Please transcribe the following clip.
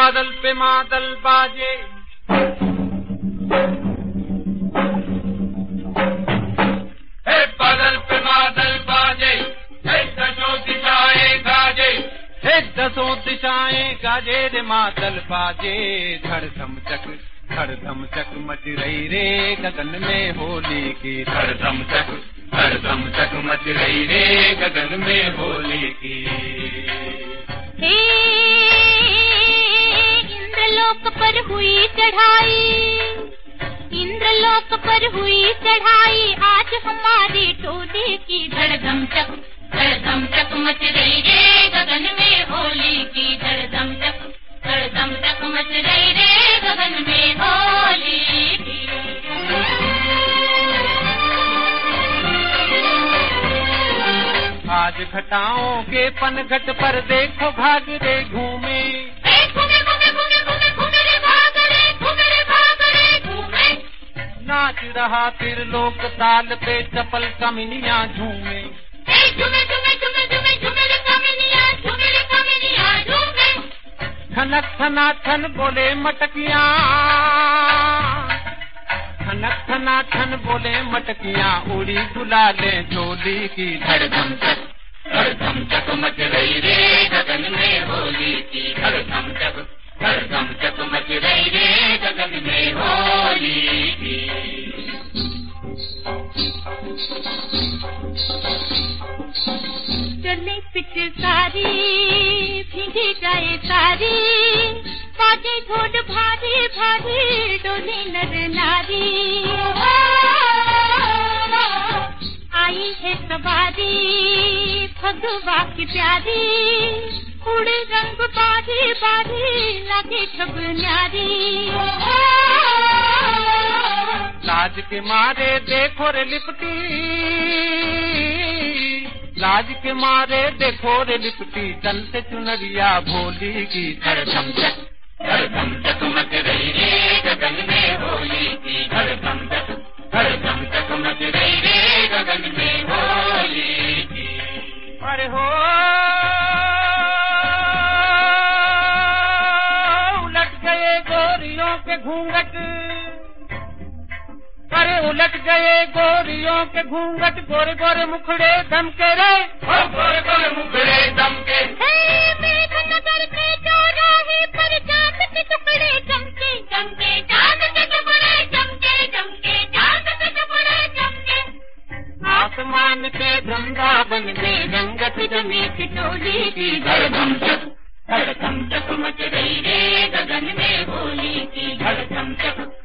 बादल पे मादल बाजे, बादल पे मादल बाजे, दसों दिशाएं गाजे, दसों दिशाएं गाजे रे मादल बाजे। धड़धम चक मच रही रे गगन में होली की, धड़धम चक मच रही रे गगन में होली की। हे इंद्रलोक पर हुई चढ़ाई, इंद्रलोक पर हुई चढ़ाई, आज हमारी टोली की। धड़धम चक मच रही रे गगन में होली की, धड़धम चक मच रही रे गगन में होली की। आज घटाओं के पनघट पर देखो घाघरे घूमे, नाच रहा त्रिलोक ताल पे चपल कमिनियां झूमे, ठनक ठनाठन बोले मटकियां, ठनक ठनाठन बोले मटकियां, उड़ी गुलाले चोली की। धड़धम चक मच रही रे गगन में होली की, धड़धम चक मच रही रे गगन में होली की। चले पिचकारी भीगी जाए सारी, बाजे ढोल भारी भारी, डोले नर नारी। आई है सवारी भगवा की प्यारी, उड़े रंग बारी बारी, लगे सब न्यारी। लाज के मारे देखो रे लिपटी, लाज के मारे देखो रे लिपटी, तन से चुनरिया भोली की। धड़धम चक मच रही रे गगन में होली की, धड़धम चक मच रही रे गगन में होली की। अरे हो उलट गए गोरियों के घूंघट, अरे उलट गए गोरियों के घूंघट, गोरे गोरे मुखड़े दमके रे, गोरे गोरे मुखड़े दमके। मेघनगर के चौराहे पर चांद के टुकड़े चमके, चमके चांद के टुकड़े चमके, चमके चांद के टुकड़े चमके। आसमान के वृंदावन में रंगत जमी खिचोली की। धड़धम चक मच रही रे गगन में होली की, धड़धम चक